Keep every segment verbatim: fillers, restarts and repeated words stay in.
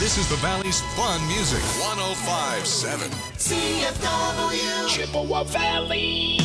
This is the Valley's fun music. one oh five point seven C F W Chippewa Valley.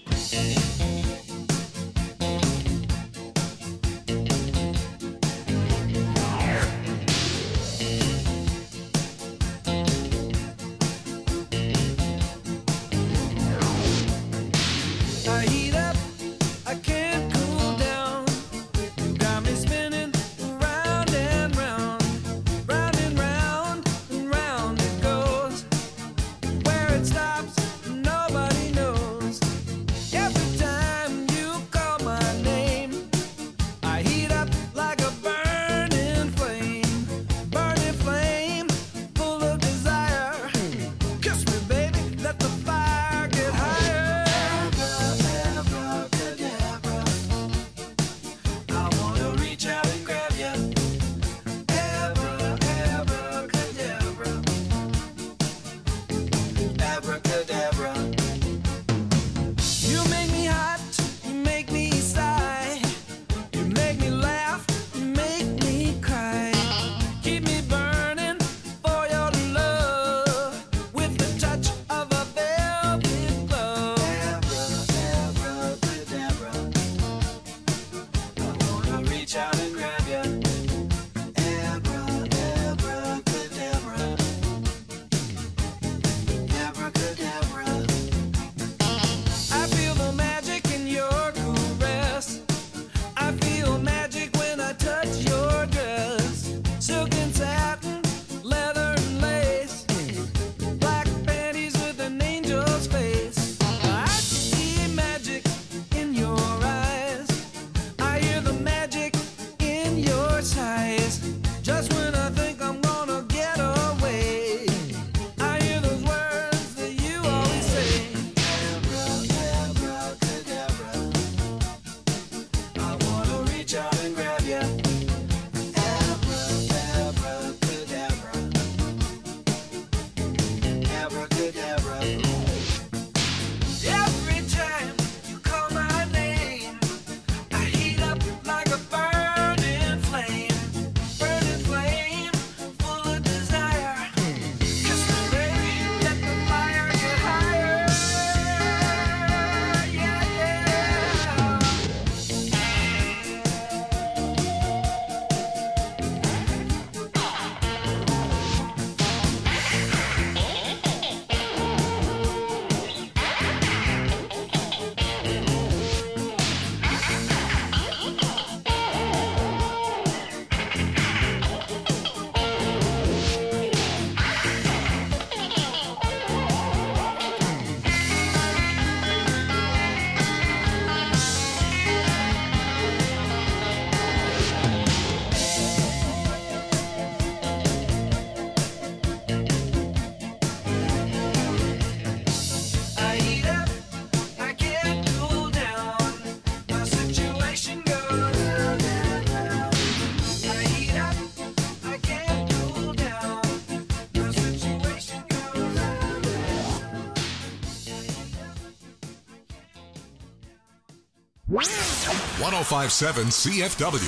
one oh five point seven C F W.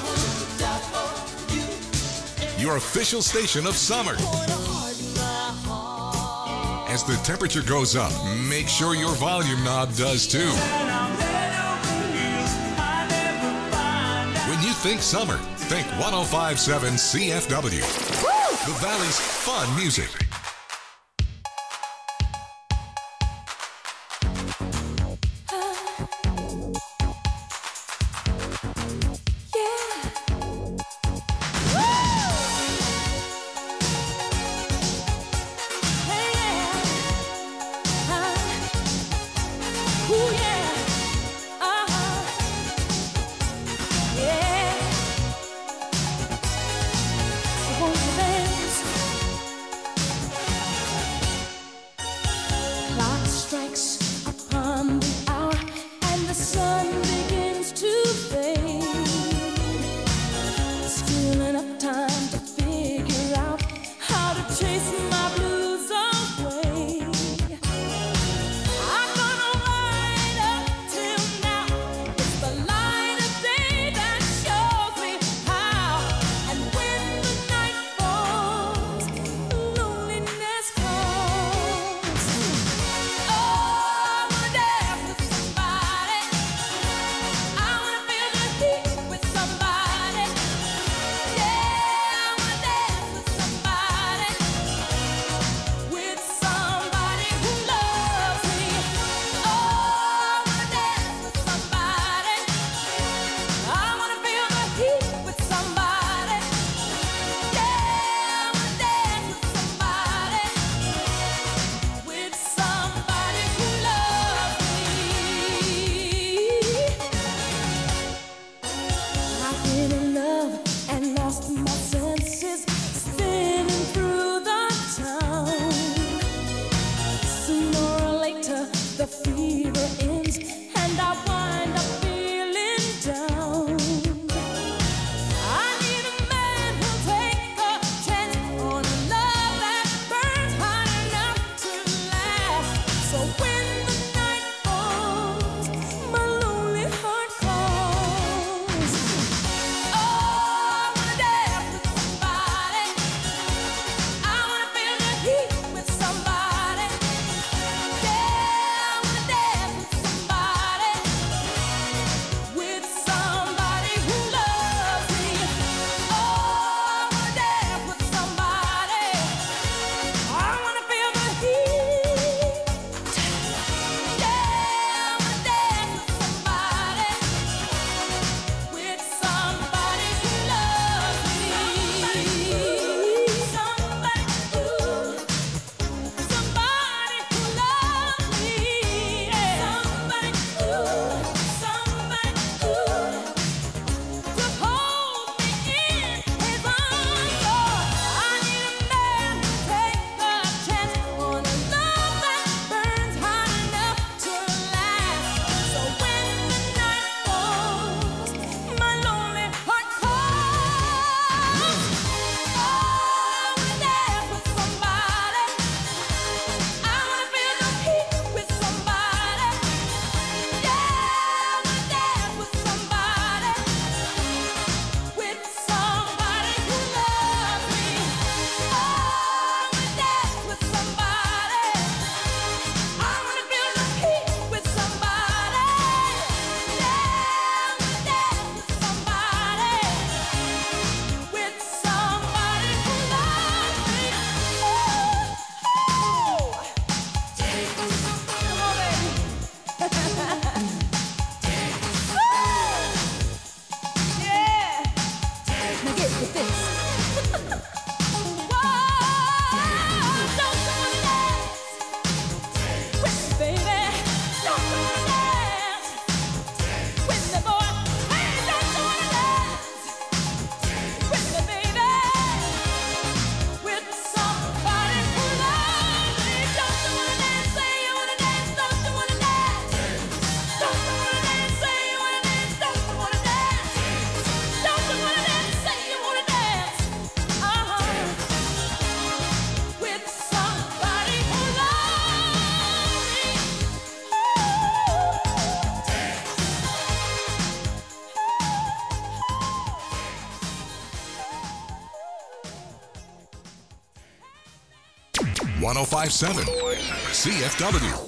Your official station of summer. As the temperature goes up, make sure your volume knob does too. When you think summer, think one oh five point seven C F W. The Valley's fun music. one oh five point seven C F W.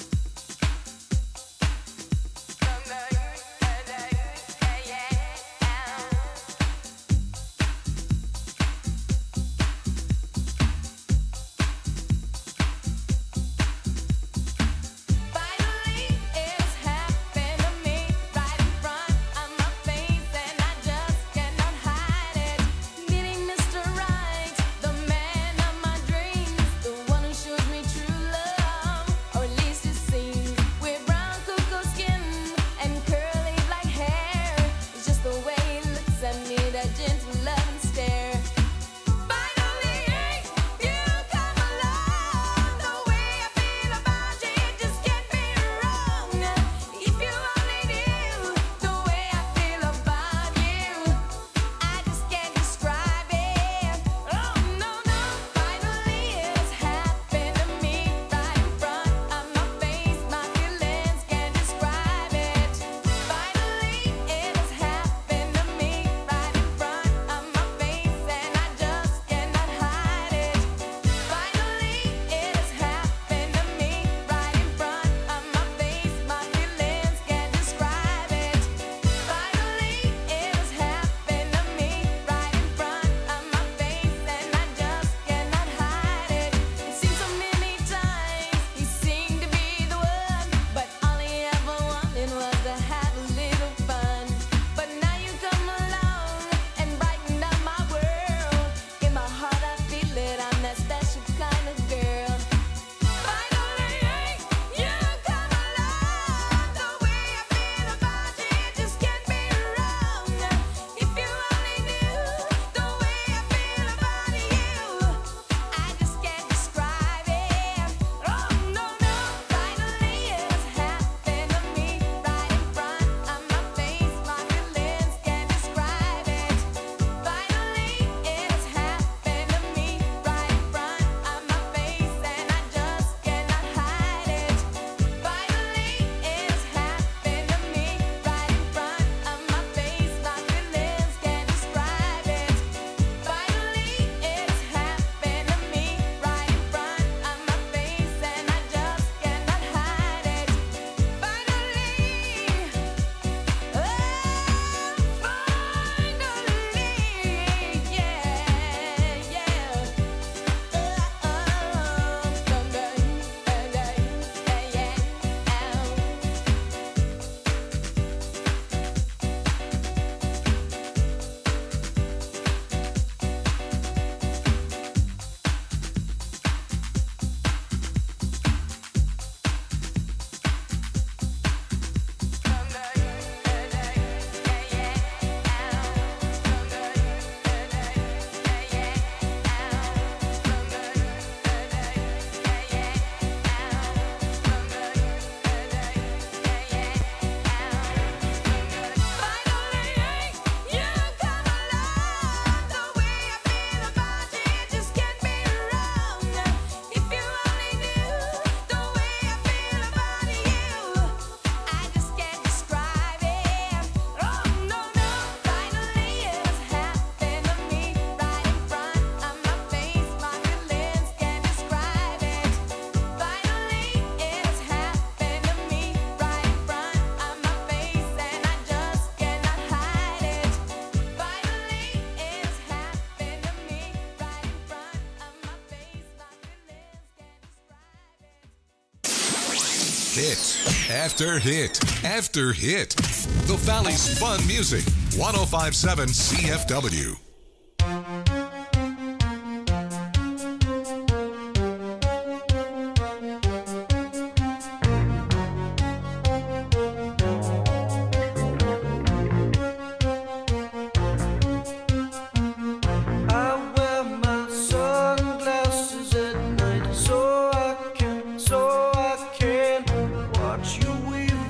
Hit after hit after hit. The Valley's fun music. one oh five point seven C F W.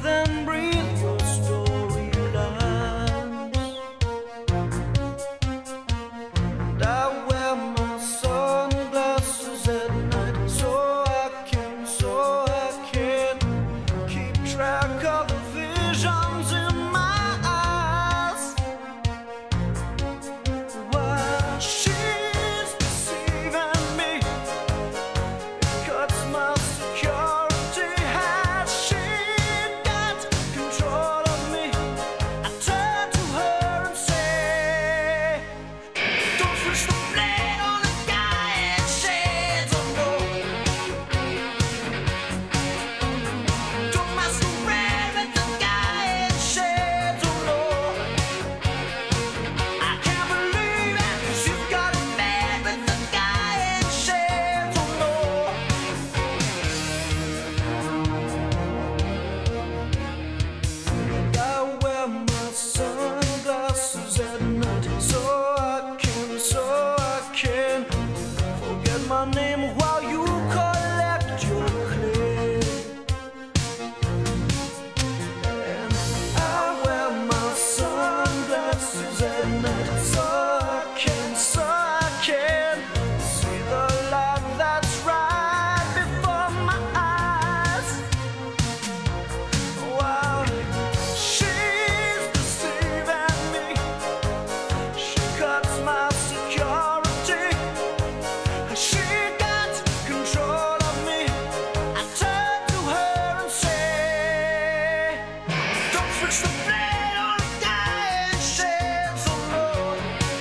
Watch you weave and breathe your storylines. my name while you collect your clay. And I wear my sunglasses at night so I can, so I can see the light that's right before my eyes. Wow, she's deceiving me. She cuts my security. She got control of me. I turn to her and say, don't switch the blade on the guy and shed so low.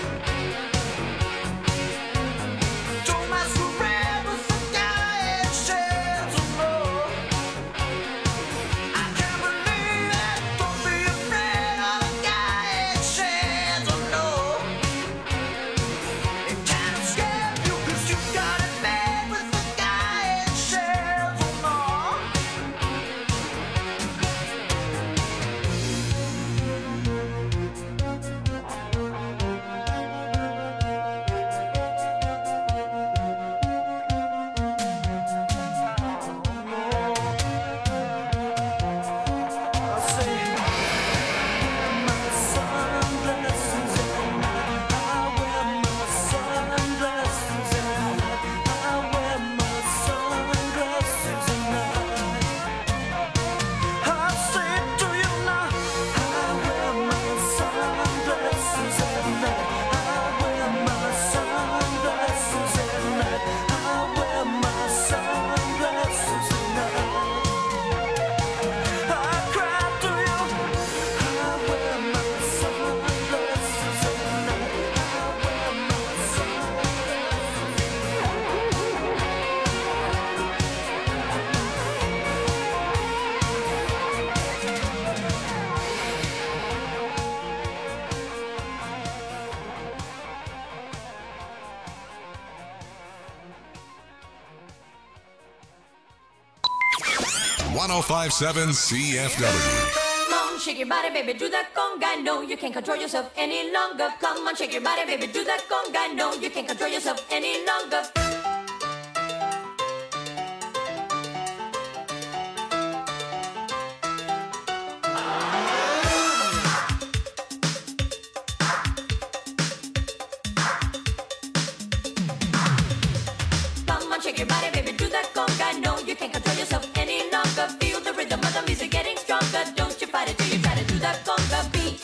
Don't masquerade with the guy and shed so low. I can't believe it. Don't be afraid of the guy and shed so low. It can't escape you 'cause you got it made with the guy and shed so low. I say, my sunglasses at night. I wear my sunglasses at night. I wear my sunglasses at night. I say it to you now. I wear my sunglasses at night. I wear my sunglasses at night. I wear my sunglasses at night. I cry to you. I wear my sunglasses at night. I wear my sunglasses. one oh five point seven C F W. Come on, shake your body, baby, do that conga. No, you can't control yourself any longer. Come on, shake your body, baby, do that conga. No, you can't control yourself any longer. Come on, shake your body, baby, do that conga. No, you can't control yourself any longer. Feel the rhythm of the music getting stronger. Don't you fight it till you try to do that conga beat.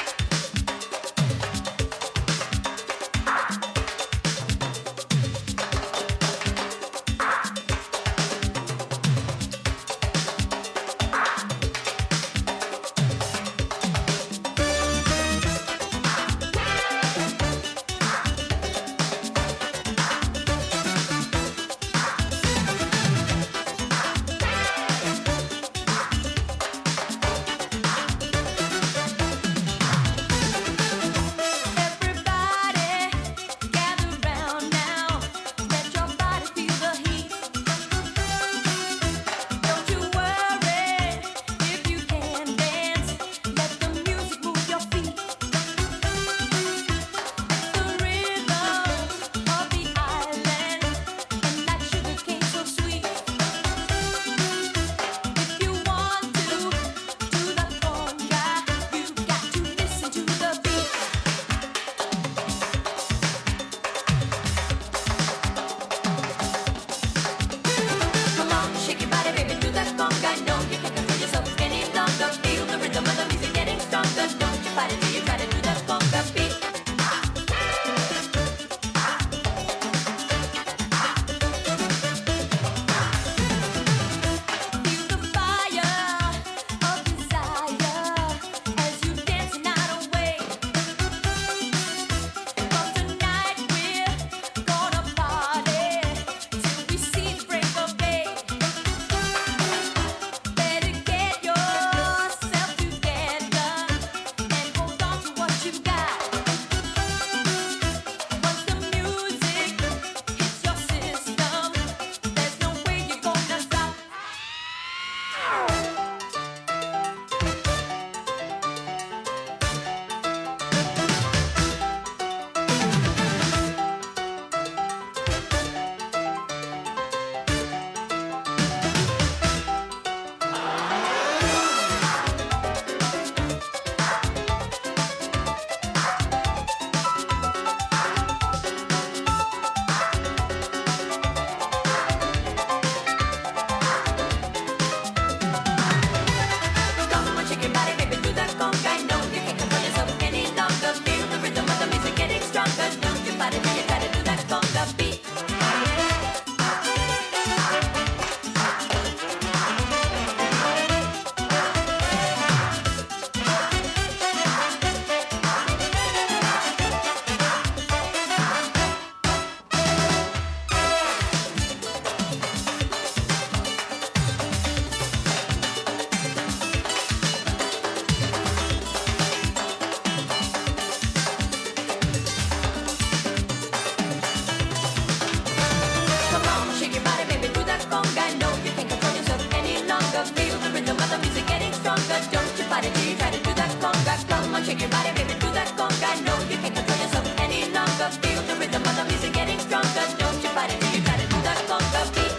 shake your body, baby, do that conga. No, you can't control yourself any longer. Feel the rhythm of the music getting stronger. Don't you fight it till you try to do that conga beat.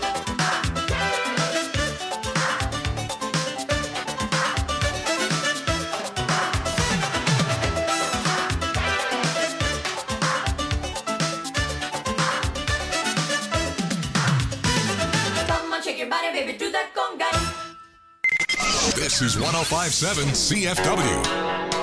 Shake your body, baby, do that conga. This is one oh five point seven C F W.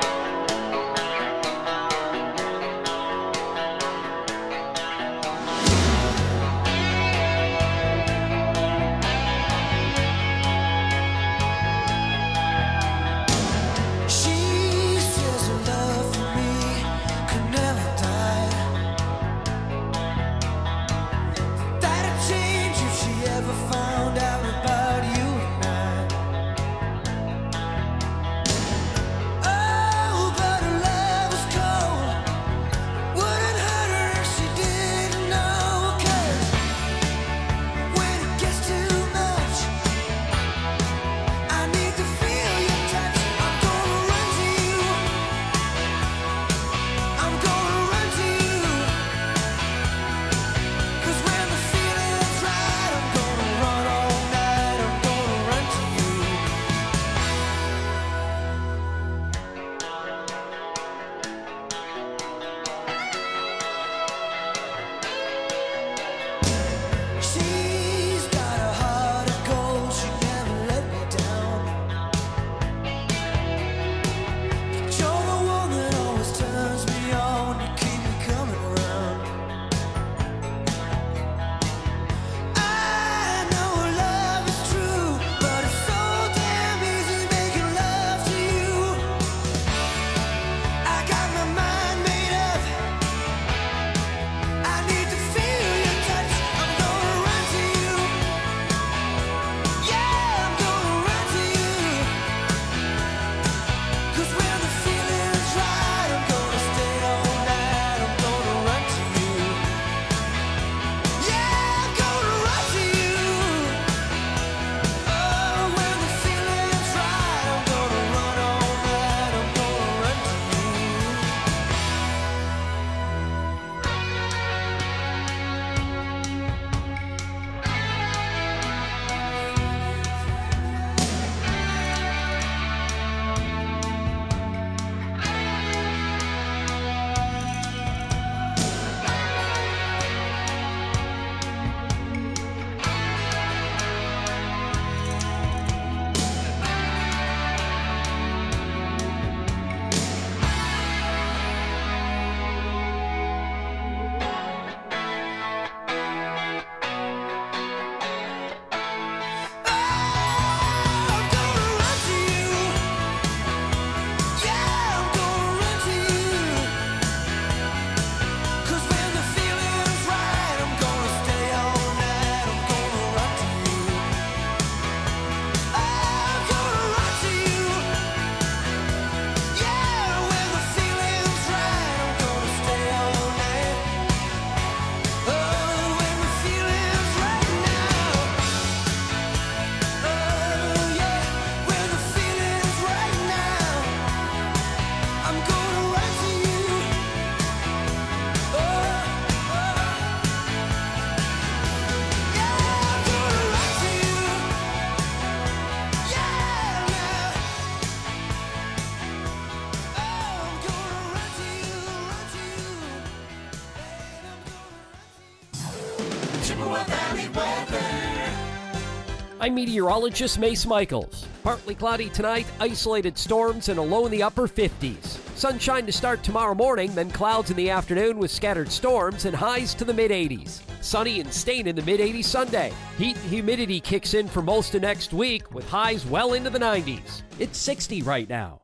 I'm meteorologist Mace Michaels. Partly cloudy tonight, isolated storms, and a low in the upper fifties. Sunshine to start tomorrow morning, then clouds in the afternoon with scattered storms and highs to the mid-eighties. Sunny and staying in the mid-eighties Sunday. Heat and humidity kicks in for most of next week with highs well into the nineties. It's sixty right now.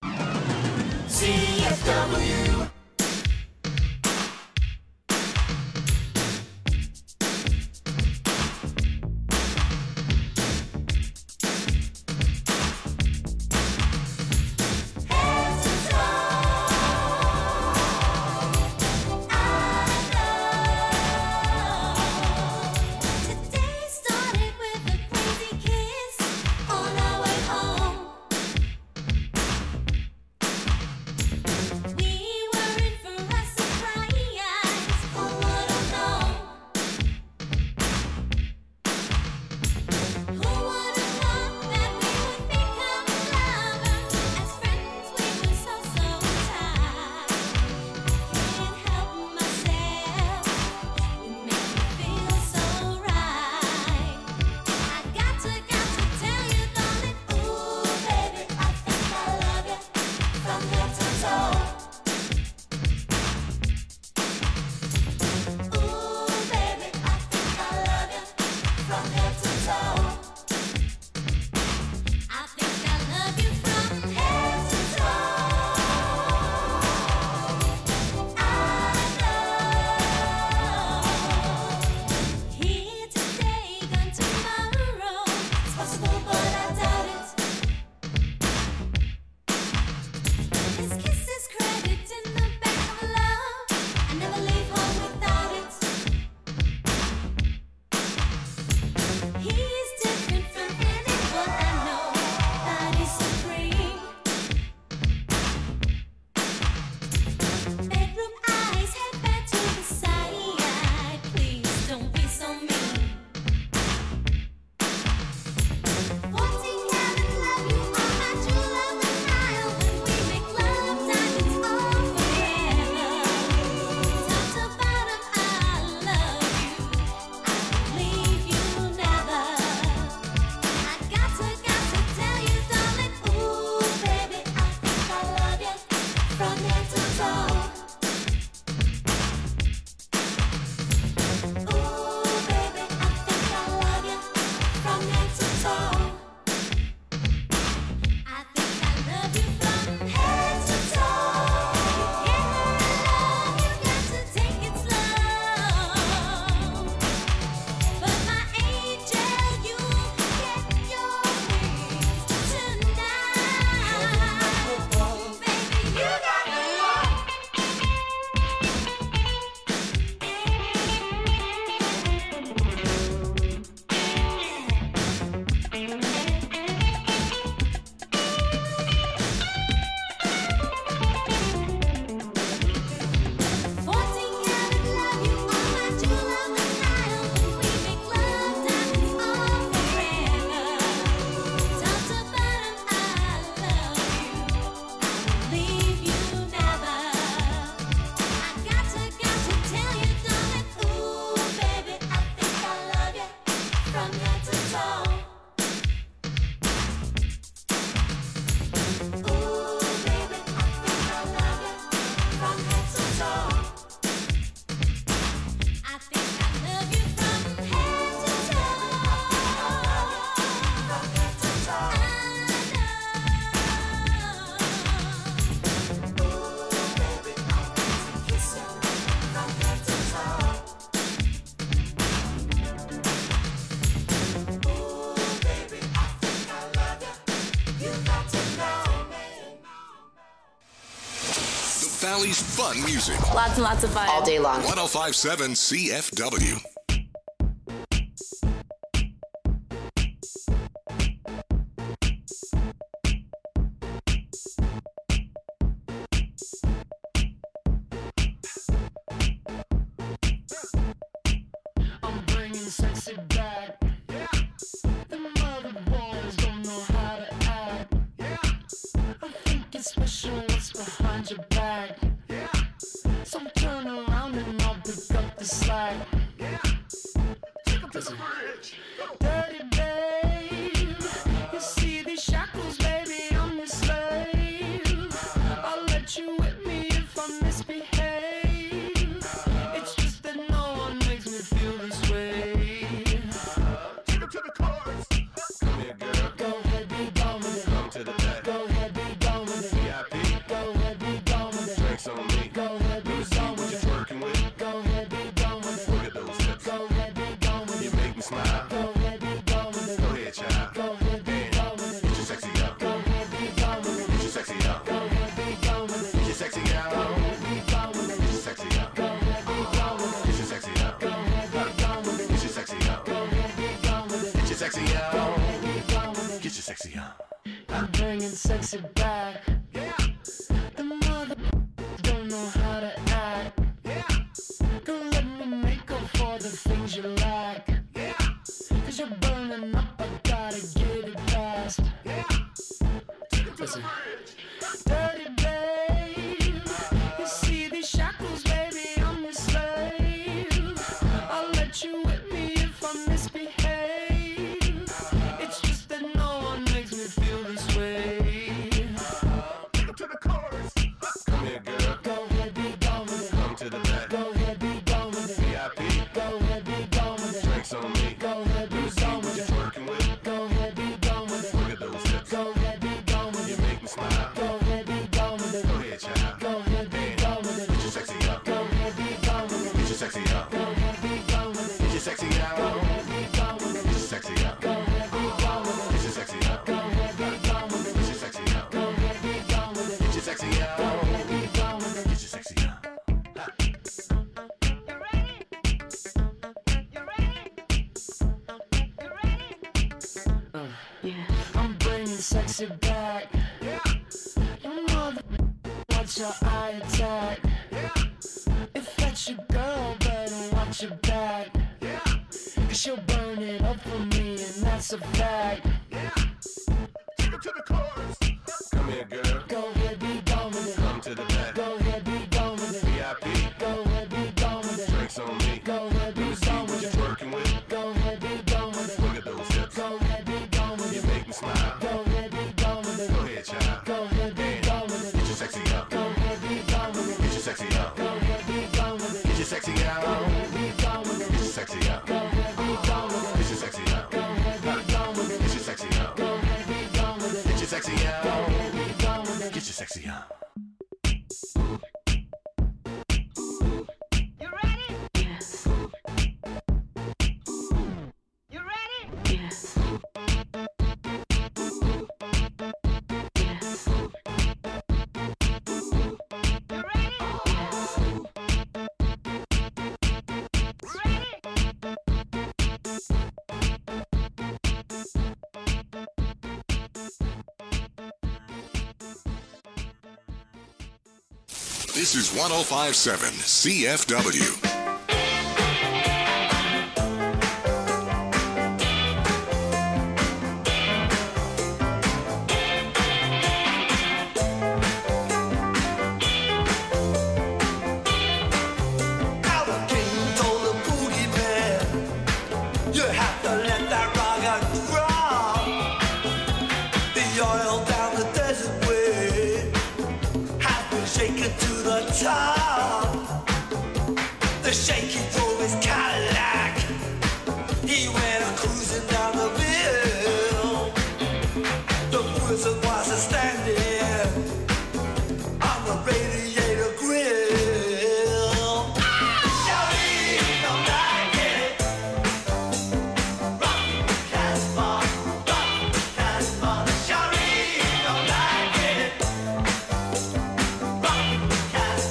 C F W. Valley's fun music. Lots and lots of fun. All day long. one oh five point seven C F W. I'm bringing sexy back. Yeah. The mother boys don't know how to act. Yeah. I think it's special what's behind your back. Yeah. So turn around and I'll pick up the slack. Yeah. Take 'em to the bridge. Dirty babe. You see these shackles, baby, I'm your slave. I'll let you whip me if I misbehave. It's just that no one makes me feel this way. Take 'em to the chorus. Come here, girl. Go ahead, be gone with it. Come to the back. Go ahead, be gone with it. V I P. Go ahead, be gone with it. Drinks on me. Go ahead, be gone with it. Working with. Go ahead, be gone with it. Look at those hips. Go ahead, be gone with it. You make me smile. Go ahead, be gone with it. Go ahead, child. Go ahead, be gone with it. Get your sexy out. Go ahead, be gone with it. Get your sexy out. Go ahead, be gone with it. Get your sexy out. Go ahead, be gone with it. Get your sexy out. Go ahead, be gone with it. Get your sexy out. Go ahead, be gone with it. Get your sexy out. Go ahead, be gone with it. Get your sexy out. Go ahead, be gone with it. Get your sexy out. I'm bringing sexy back. Yeah. The mother don't know how to act. Yeah. Go let me make up for the things you lack. Yeah. Cause you're burning up, I gotta get it fast. Yeah. Listen. Dirty babe. You see these shackles, baby, I'm your slave. I'll let you whip me if I misbehave. It's just that no one makes me feel this way. Take 'em to the chorus. Come here, girl. Go ahead, be gone with it. Come to the back. Go ahead, be gone with it. V I P. Go ahead, be gone with it. Drinks on me. Go ahead, be gone with it. Working with. Go ahead, be gone with it. Look at those hips. Go ahead, be gone with it. You make me smile. Go ahead, be gone with it. Go ahead, child. Go ahead, be gone with it. Get your sexy out. Go ahead, be gone with it. Get your sexy out. Go ahead, be gone with it. Get your sexy out. Go ahead, be gone with it. Get your sexy out. Go ahead, be gone with it. Get your sexy out. Go ahead, be gone with it. Get your sexy out. Go ahead, be gone with it. Get your sexy out. Go ahead, be gone with it. Get your sexy out. I'm bringing sexy back. Yeah. Your mother, watch your eye attack. Yeah. If that's your girl, better watch your back. Yeah. Cause she'll burn it up for me, and that's a fact. Yeah. Take 'em to the chorus. Come here, girl. Go ahead, be gone with it. Come to the back. Go ahead, be gone with it. V I P. Go ahead, be gone with it. Drinks on me. Go ahead, be gone with it. Working with. Go ahead, be gone with it. Look at those hips. Go ahead, be gone with it. You make me smile. Go ahead, be gone with it. Go ahead, child. Go ahead, be gone with it. Get your sexy out. Go ahead, be gone with it. Get your sexy out. Go ahead, be gone with it. Get your sexy out. Go ahead, be gone with it. Get your sexy out. Go ahead, be gone with it. Get your sexy out. Go ahead, be gone with it. Get your sexy out. Go ahead, be gone with it. Get your sexy out. Go ahead, be gone with it. Get your sexy out. You ready? Yes. You ready? Yes. Yes. You ready? This is one oh five point seven C F W. The shaky drove his Cadillac. He went cruising down the hill. The prison was a standing on the radiator grill. Shawty, don't like it. Rock Casbah, rock Casbah. Shawty, don't like it. Rock Casbah.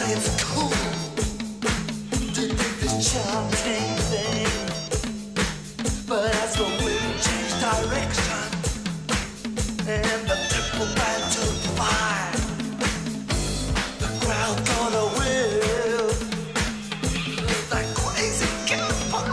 it's cool to think this charming thing. But as the wind changed direction and the triple band took fire, the crowd gonna will that crazy campfire.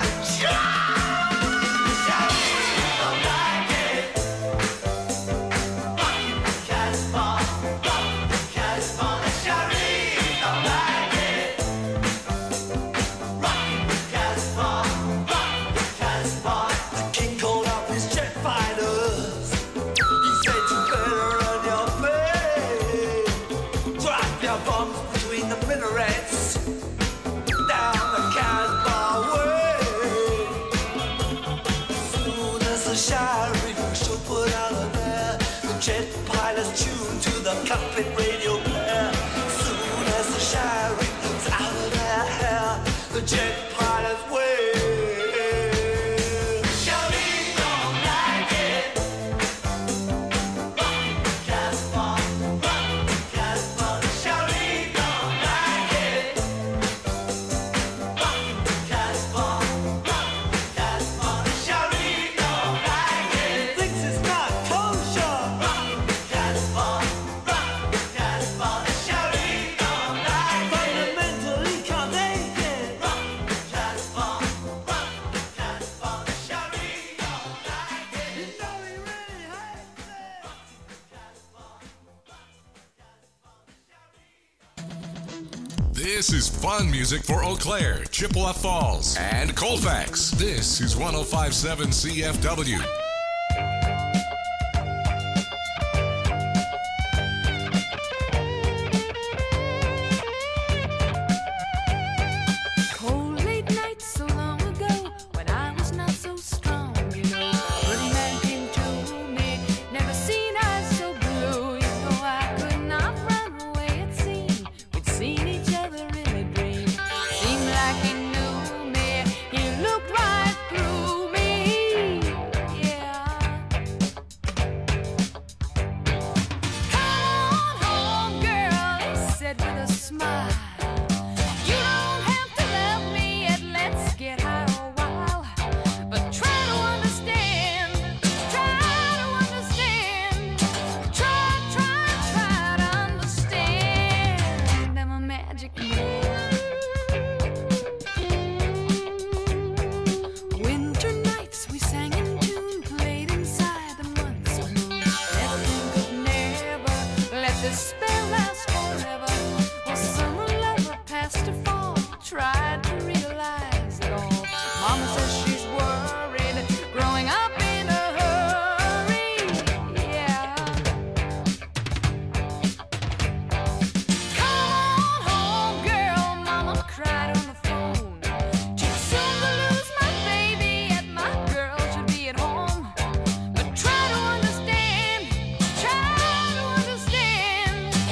Cockpit radio player. Soon as the shine comes out of their hair, the jet pilots wave. Shawty don't like it. Rockin' the Casbah, rockin' the Casbah. Shawty don't like it. Rockin' the Casbah, rockin' the Casbah. Shawty don't like it. Thinks it's not kosher. Rockin' the Casbah. This is fun music for Eau Claire, Chippewa Falls, and Colfax. This is one oh five point seven C F W. Try to understand, try to understand.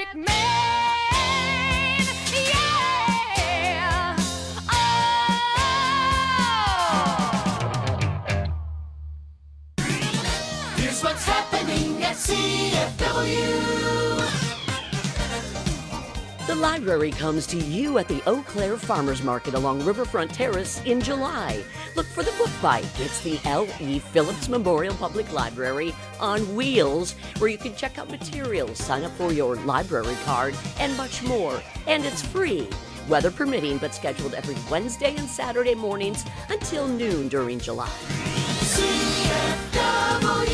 Maine, yeah. Oh. Here's what's happening at C F W. The library comes to you at the Eau Claire Farmers Market along Riverfront Terrace in July. Look for the Book Bite. It's the L E Phillips Memorial Public Library on wheels, where you can check out materials, sign up for your library card, and much more. And it's free, weather permitting, but scheduled every Wednesday and Saturday mornings until noon during July. C F W.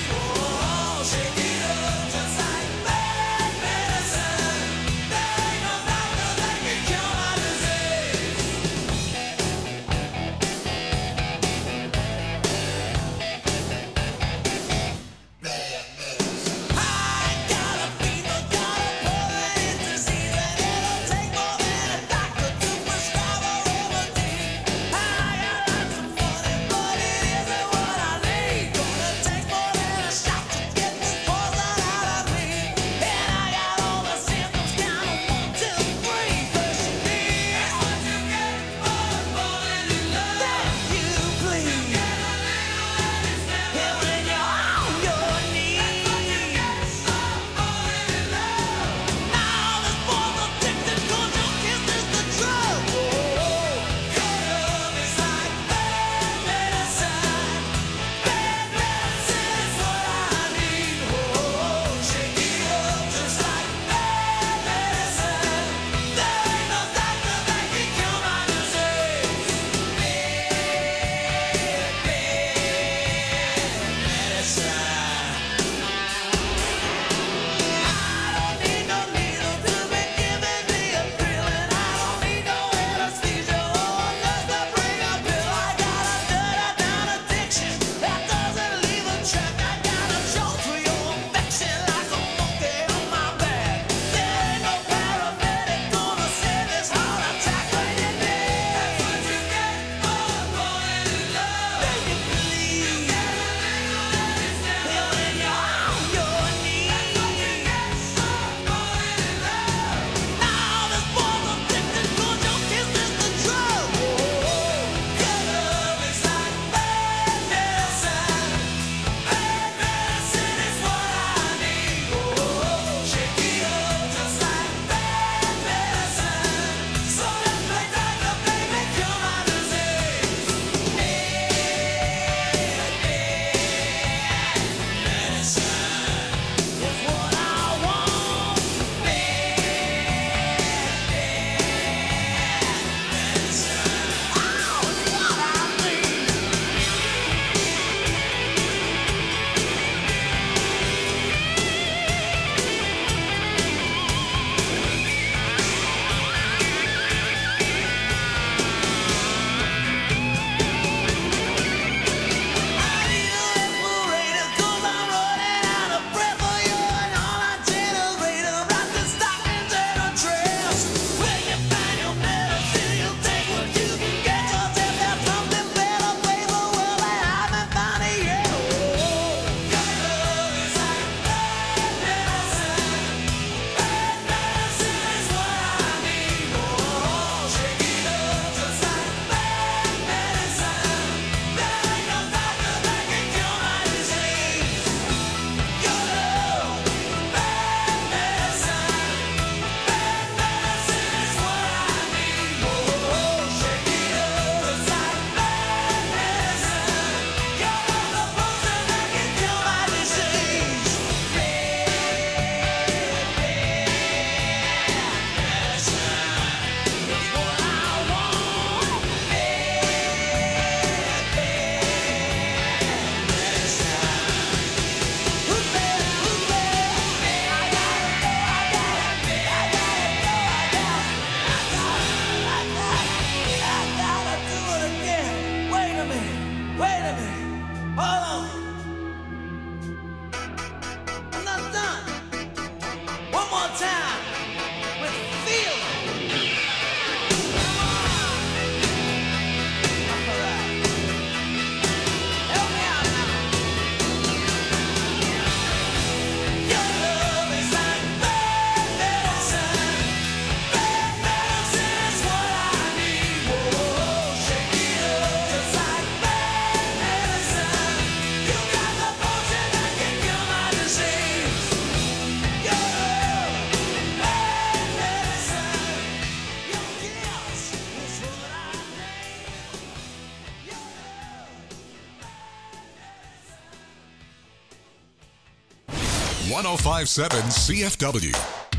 Shake it up just like bad medicine. one oh five point seven C F W.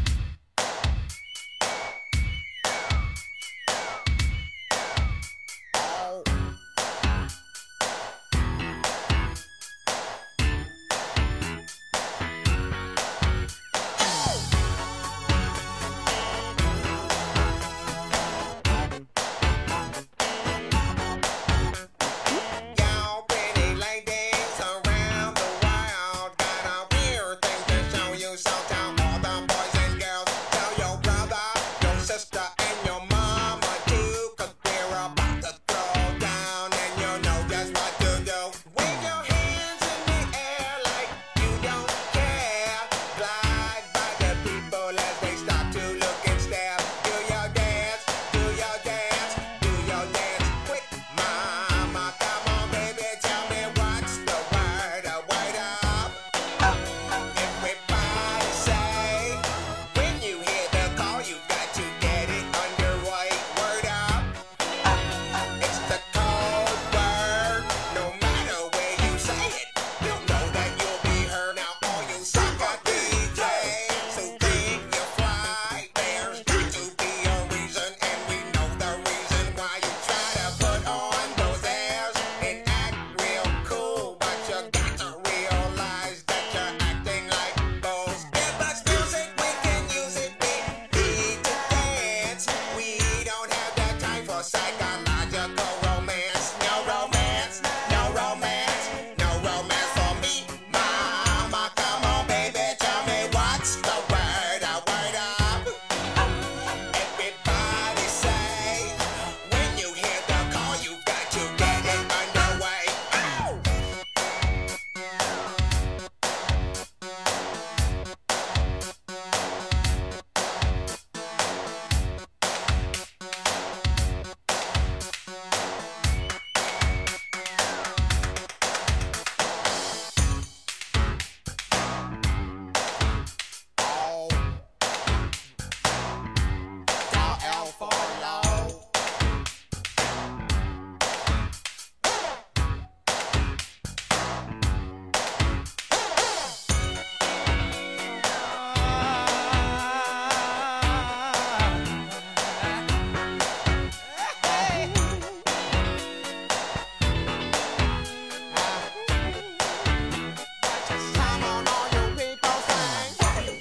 Y'all pretty ladies around the world got a weird thing to show you. So tell all the boys and girls, tell your brother, your sister, and your mama too, 'cause we're about to throw down and you know just what to do. Wave your hands in the air like you don't care. Fly by the people as they stop to look and stare. Do your dance, do your dance, do your dance quick, mama. Come on, baby, tell me what's the word. A word up. Everybody say, when you hear the call, you got to get it underway. Word up. It's the code word. No matter where you say it, you know that you'll be heard. Now all you sucker D Js who think you're fly, there's got to be a reason, and we know the reason why you try to put on those airs and act real cool, but you got to realize that you're acting like fools. Give us music, we can use it. We need to dance. We don't have the time for psychological romance. No romance, no romance, no romance for me, mama. Come on, baby, tell me what's the word. A word up. Everybody say, when you hear the call, you got to get it underway. Ow! Oh. Down L for low. Come on, all you people sing.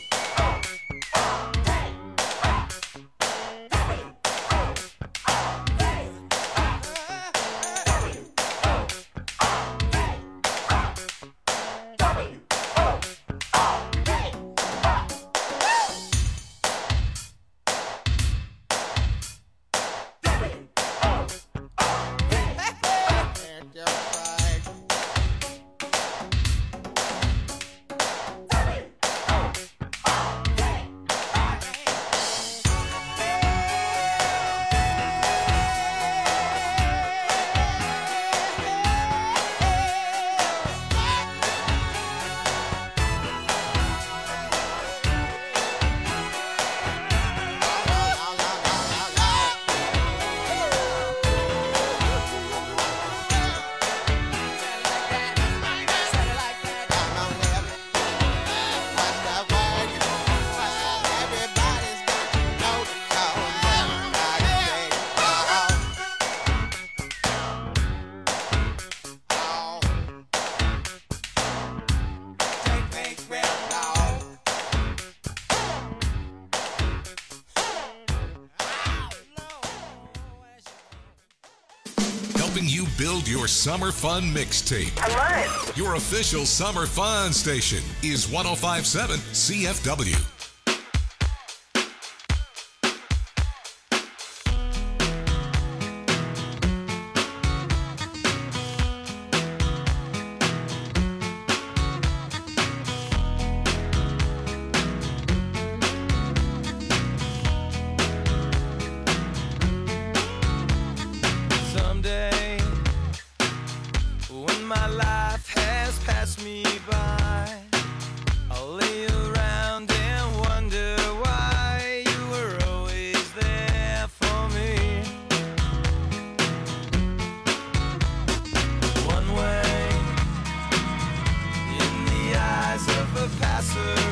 Take your flag. Helping you build your summer fun mixtape. I love it. Your official summer fun station is one oh five point seven C F W. Someday, when my life has passed me by, I'll lay around and wonder why you were always there for me. One way, in the eyes of a passer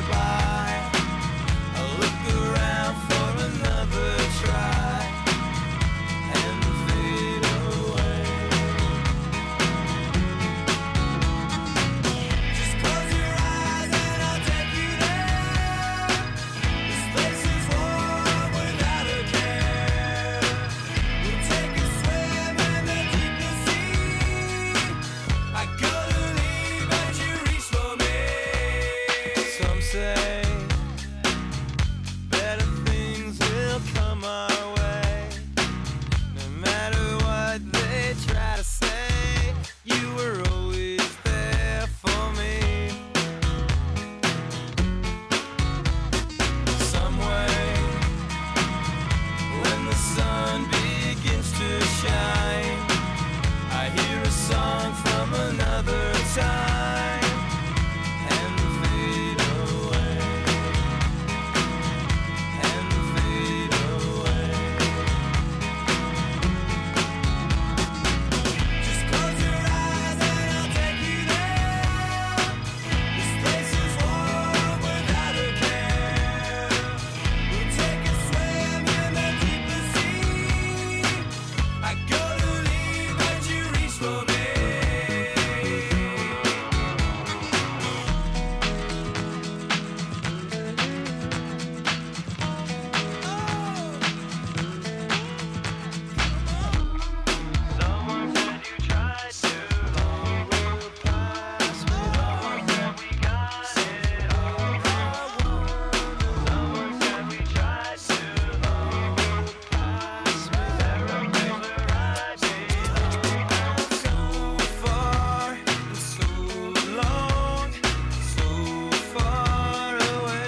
time and fade away, and fade away. Just close your eyes and I'll take you there. This place is warm without a care. We'll take a swim in the deepest sea. I go to leave, but you reach for me. Someone said you tried to overpass me. Someone said we got it all wrong. Someone said we tried to overpass me. There are never right so far and so long, so far away.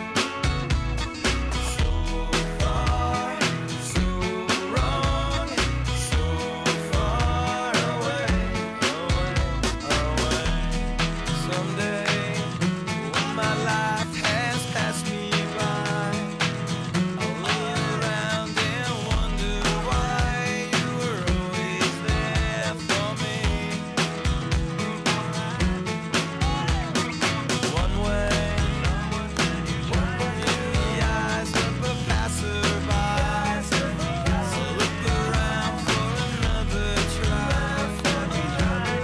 So far, so wrong, so far away, away, away. Someday, when my life has passed me by, I'll lay around and wonder why you were always there for me. One way, one in the eyes of a passerby. So look around for another try. And fade away.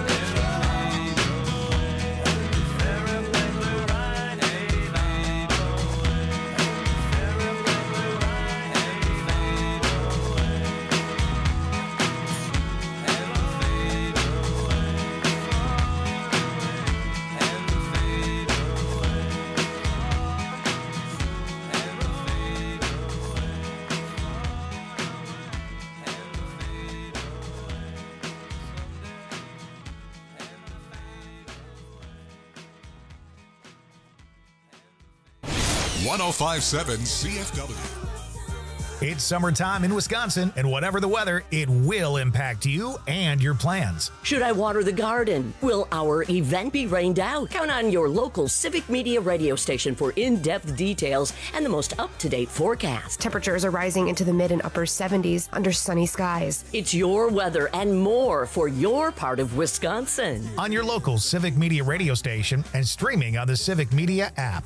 There are never right, and fade away. There are never right, and fade away. And fade away. And fade away. one oh five point seven C F W. It's summertime in Wisconsin, and whatever the weather, it will impact you and your plans. Should I water the garden? Will our event be rained out? Count on your local Civic Media radio station for in-depth details and the most up-to-date forecast. Temperatures are rising into the mid and upper seventies under sunny skies. It's your weather and more for your part of Wisconsin. On your local Civic Media radio station and streaming on the Civic Media app.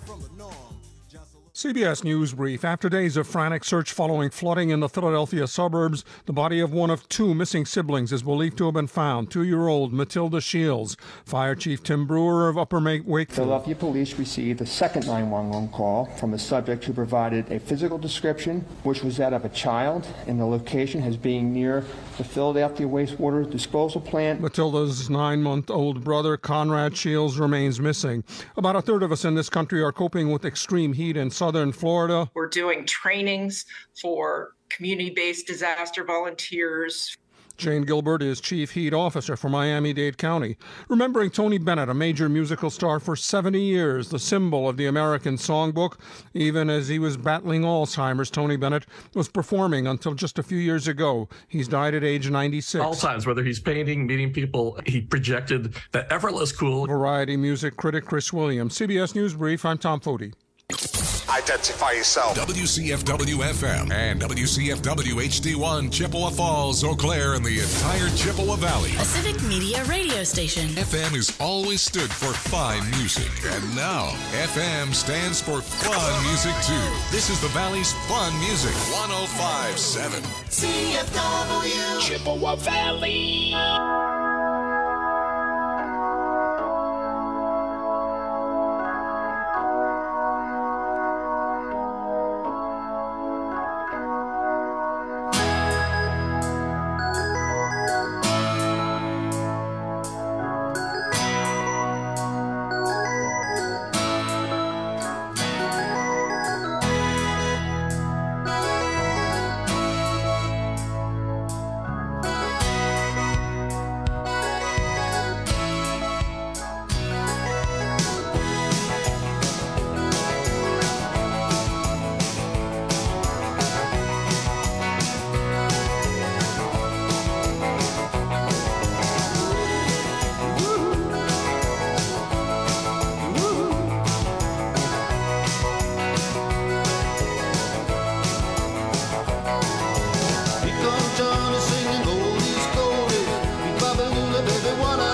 C B S News Brief. After days of frantic search following flooding in the Philadelphia suburbs, the body of one of two missing siblings is believed to have been found. Two-year-old Matilda Shields. Fire Chief Tim Brewer of Upper Wakefield. Philadelphia police received a second nine one one call from a subject who provided a physical description, which was that of a child, and the location as being near the Philadelphia wastewater disposal plant. Matilda's nine-month-old brother, Conrad Shields, remains missing. About a third of us in this country are coping with extreme heat in southern Florida. We're doing trainings for community-based disaster volunteers. Jane Gilbert is Chief Heat Officer for Miami-Dade County. Remembering Tony Bennett, a major musical star for seventy years, the symbol of the American songbook. Even as he was battling Alzheimer's, Tony Bennett was performing until just a few years ago. He's died at age ninety-six. All times, whether he's painting, meeting people, he projected that effortless cool. Variety music critic Chris Williams. C B S News Brief, I'm Tom Foti. Identify yourself. W C F W F M and W C F W H D one, Chippewa Falls, Eau Claire, and the entire Chippewa Valley. A Civic Media radio station. F M has always stood for fine music, and now F M stands for fun music too. This is the Valley's fun music. one oh five point seven C F W Chippewa Valley. baby, what I